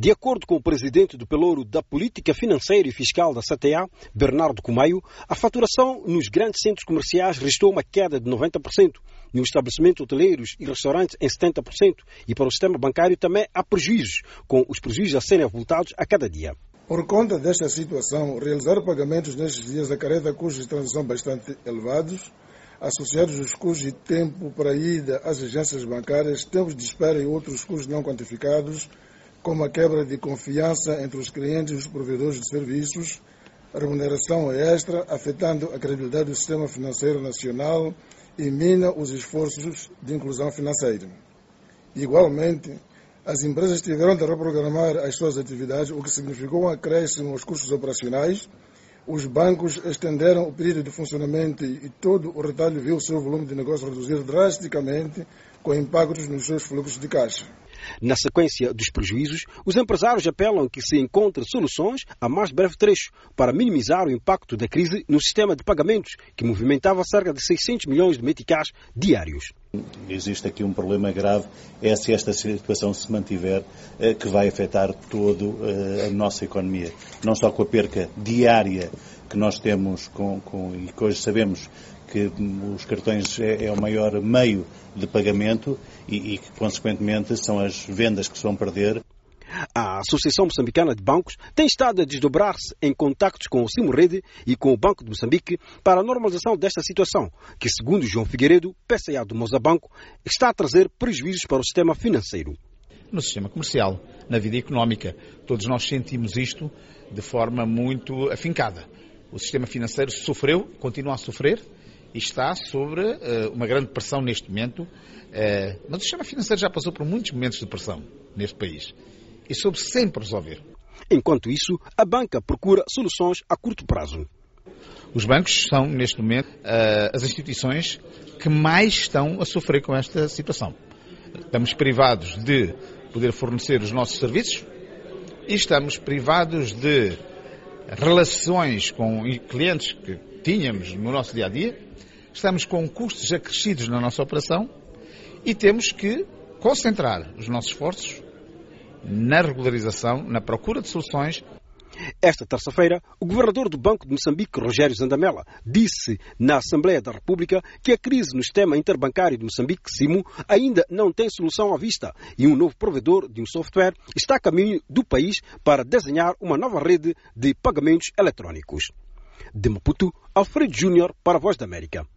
De acordo com o presidente do Pelouro da Política Financeira e Fiscal da CTA, Bernardo Cumaio, a faturação nos grandes centros comerciais registrou uma queda de 90%, nos estabelecimentos hoteleiros e restaurantes em 70%, e para o sistema bancário também há prejuízos, com os prejuízos a serem avultados a cada dia. Por conta desta situação, realizar pagamentos nestes dias acarreta custos de transação bastante elevados, associados aos custos de tempo para ida às agências bancárias, tempos de espera e outros custos não quantificados, como a quebra de confiança entre os clientes e os provedores de serviços, remuneração extra, afetando a credibilidade do sistema financeiro nacional e mina os esforços de inclusão financeira. Igualmente, as empresas tiveram de reprogramar as suas atividades, o que significou um acréscimo aos custos operacionais. Os bancos estenderam o período de funcionamento e todo o retalho viu o seu volume de negócio reduzir drasticamente, com impactos nos seus fluxos de caixa. Na sequência dos prejuízos, os empresários apelam que se encontrem soluções a mais breve trecho para minimizar o impacto da crise no sistema de pagamentos, que movimentava cerca de 600 milhões de meticais diários. Existe aqui um problema grave, é se esta situação se mantiver, que vai afetar toda a nossa economia. Não só com a perca diária que nós temos e que hoje sabemos que os cartões é o maior meio de pagamento e que, consequentemente, são as vendas que se vão perder. A Associação Moçambicana de Bancos tem estado a desdobrar-se em contactos com o Simurrede e com o Banco de Moçambique para a normalização desta situação, que, segundo João Figueiredo, PCA do Moçambanco, está a trazer prejuízos para o sistema financeiro. No sistema comercial, na vida económica, todos nós sentimos isto de forma muito afincada. O sistema financeiro sofreu, continua a sofrer, e está sobre uma grande pressão neste momento, mas o sistema financeiro já passou por muitos momentos de pressão neste país e soube sempre resolver. Enquanto isso, a banca procura soluções a curto prazo. Os bancos são, neste momento, as instituições que mais estão a sofrer com esta situação. Estamos privados de poder fornecer os nossos serviços e estamos privados de relações com clientes que tínhamos no nosso dia-a-dia. Estamos com custos acrescidos na nossa operação e temos que concentrar os nossos esforços na regularização, na procura de soluções. Esta terça-feira, o governador do Banco de Moçambique, Rogério Zandamela, disse na Assembleia da República que a crise no sistema interbancário de Moçambique, SIMO, ainda não tem solução à vista e um novo provedor de um software está a caminho do país para desenhar uma nova rede de pagamentos eletrónicos. De Maputo, Alfredo Júnior para a Voz da América.